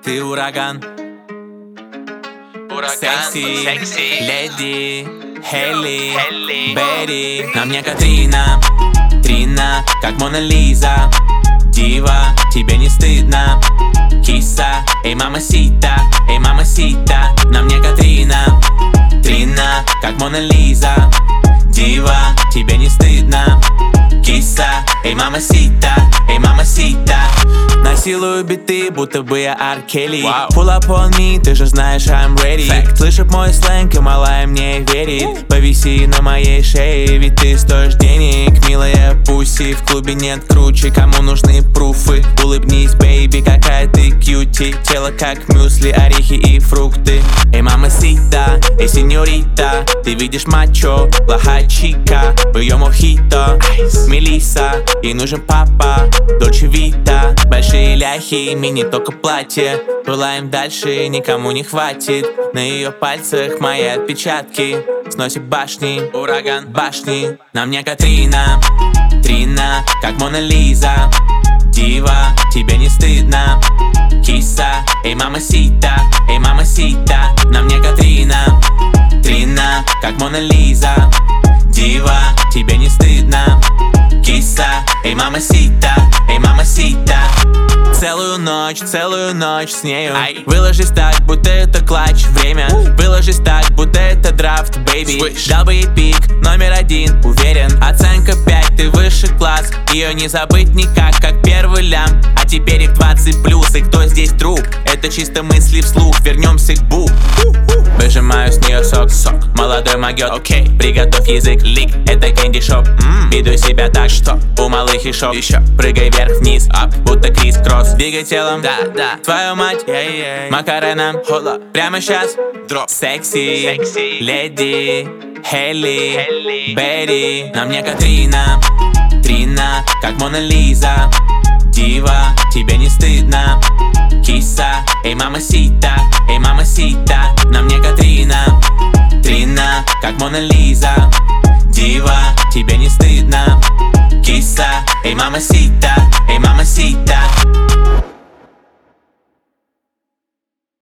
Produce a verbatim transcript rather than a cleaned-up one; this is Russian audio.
Ты ураган, Ураган, секси, секси, леди, Хелли, Хелли, Берри. На мне Катрина, Трина, как Мона Лиза. Дива, тебе не стыдно. Киса, эй, мамасита, эй, мамасита. На мне Катрина, Трина, как Мона Лиза. Дива, тебе не стыдно. Киса, эй, мамасита, эй, мамасита. Насилую биты, будто бы я Ар Келли. wow. Pull up on me, ты же знаешь, I'm ready. Fact. Слышит мой сленг, и малая мне верит. Повиси на моей шее, ведь ты стоишь денег. Милая пуси, в клубе нет круче. Кому нужны пруфы? Улыбнись, бейби, какая ты кьюти. Тело как мюсли, орехи и фрукты. Эй, мамасита, эй, сеньорита. Ты видишь мачо, плохая чика. В ее мохито, Мелисса. Ей нужен папа, Дольче Вита. Большие ляхи, мини только платье. Пылаем дальше, никому не хватит. На ее пальцах мои отпечатки. Сносит башни, ураган, башни. На мне Катрина, Трина, как Мона Лиза. Дива, тебе не стыдно. Киса, эй, мамасита, эй, мамасита. На мне Катрина, Трина, как Мона Лиза. Дива, тебе не стыдно. Киса, эй, мамасита, эй, мамасита. Целую ночь, целую ночь с нею. Ай. Выложись так, будто это клатч. Время, выложись так, будто это драфт, бейби. Дал бы ей пик, номер один, уверен. Оценка пять, ты выше класс. Ее не забыть никак, как первый лям. А теперь их двадцать плюс, и кто здесь труп? Это чисто мысли вслух, вернемся к бу. Выжимаю с нее сок, сок. Молодой могет, окей, okay. Приготовь язык, лик, это кэнди шоп. mm. Веду себя так, что у малых шоп. Еще прыгай вверх-вниз, ап, будто крис-кросс. Двигай телом, да, да, твою мать, yeah, yeah. Макарена, хола, прямо сейчас. Дроп, секси, секси, леди, Хелли, Берри. На мне Катрина, Трина, как Мона Лиза. Дива, тебе не стыдно. Киса, эй, мамасита, эй, мамасита. На мне Катрина, Трина, как Мона Лиза. Дива, тебе не стыдно. Киса, эй, мамасита.